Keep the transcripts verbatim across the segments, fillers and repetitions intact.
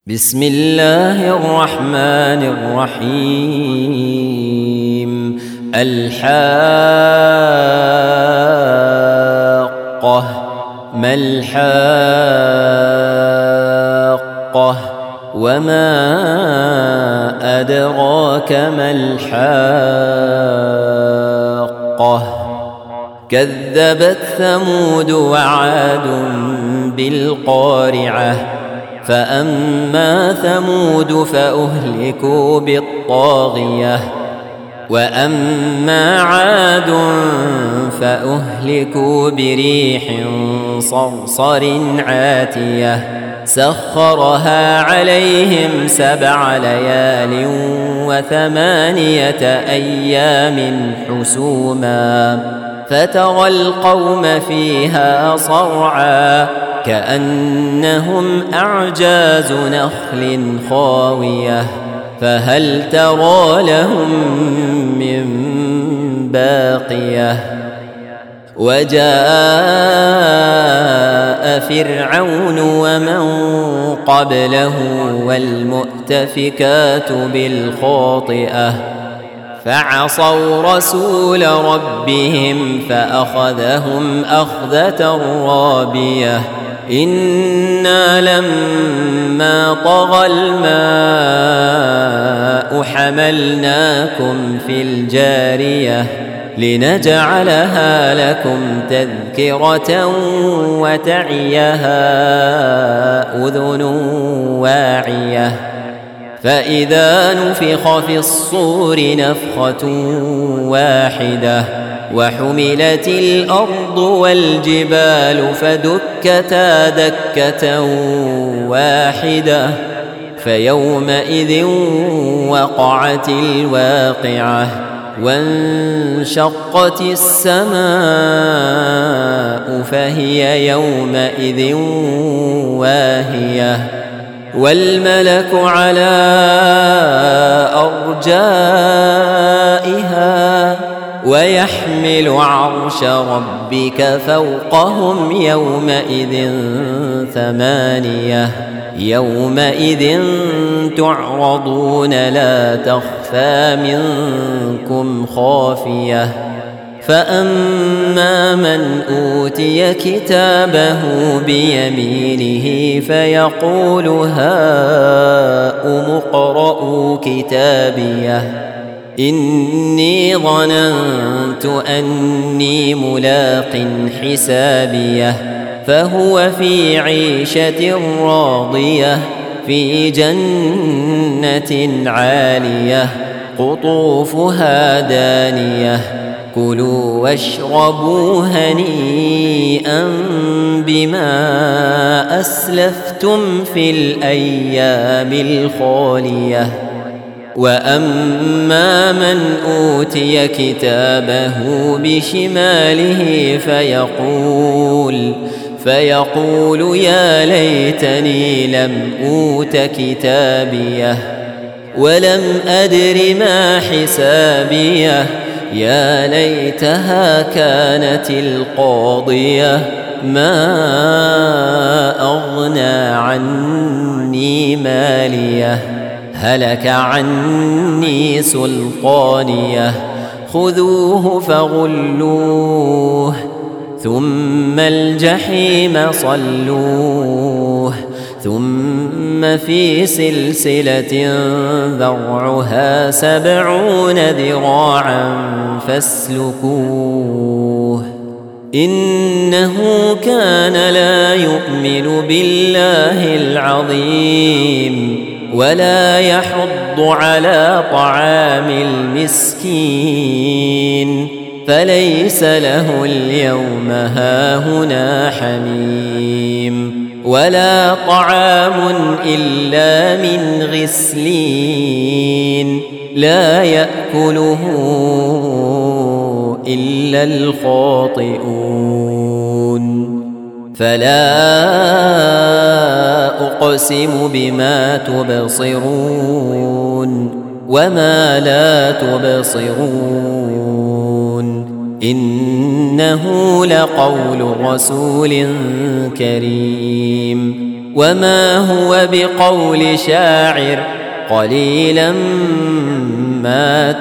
بسم الله الرحمن الرحيم. الحاقة. ما الحاقة وما أدراك ما الحاقة. كذبت ثمود وعاد بالقارعة. فأما ثمود فأهلكوا بالطاغية وأما عاد فأهلكوا بريح صرصر عاتية سخرها عليهم سبع ليال وثمانية أيام حسوما فترى القوم فيها صرعا كأنهم أعجاز نخل خاوية فهل ترى لهم من باقية. وجاء فرعون ومن قبله والمؤتفكات بالخاطئة فعصوا رسول ربهم فأخذهم أخذة رابية. إنا لما طغى الماء حملناكم في الجارية لنجعلها لكم تذكرة وتعيها أذن واعية. فإذا نفخ في الصور نفخة واحدة وحملت الأرض والجبال فدكتا دكة واحدة فيومئذ وقعت الواقعة وانشقت السماء فهي يومئذ واهية والملك على أرجائها ويحمل عرش ربك فوقهم يومئذ ثمانية. يومئذ تعرضون لا تخفى منكم خافية. فأما من أوتي كتابه بيمينه فيقول هاؤم اقرءوا كتابيه إني ظننت أني ملاق حسابيه فهو في عيشة راضية في جنة عالية قطوفها دانية كلوا واشربوا هنيئا بما أسلفتم في الأيام الخالية. وأما من أوتي كتابه بشماله فيقول فيقول يا ليتني لم أوت كتابيه ولم أدر ما حسابيه يا ليتها كانت القاضية ما أغنى عني ماليه هلك عني سلطانيه خذوه فغلوه ثم الجحيم صلوه ثم في سلسلة ذرعها سبعون ذراعا فاسلكوه إنه كان لا يؤمن بالله العظيم ولا يحض على طعام المسكين فليس له اليوم هاهنا حميم ولا طعام إلا من غسلين لا يأكله إلا الخاطئون. فلا أقسم بما تبصرون وما لا تبصرون إنه لقول رسول كريم وما هو بقول شاعر قليلا ما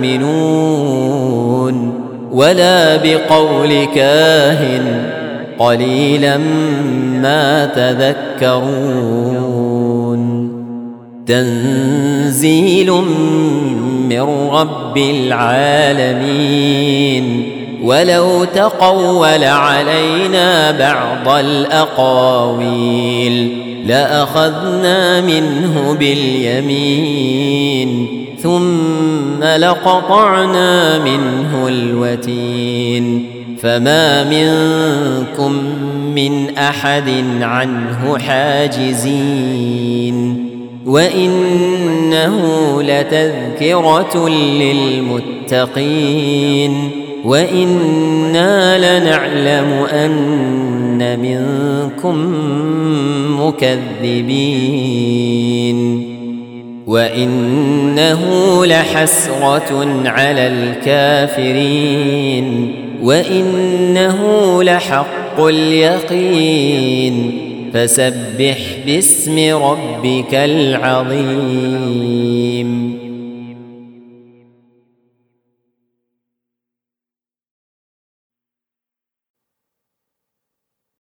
تؤمنون ولا بقول كاهن قليلا ما تذكرون تنزيل من رب العالمين ولو تقول علينا بعض الأقاويل لأخذنا منه باليمين ثم لقطعنا منه الوتين فما منكم من أحد عنه حاجزين وإنه لتذكرة للمتقين وإنا لنعلم أن منكم مكذبين وإنه لحسرة على الكافرين وإنه لحق اليقين فسبح باسم ربك العظيم.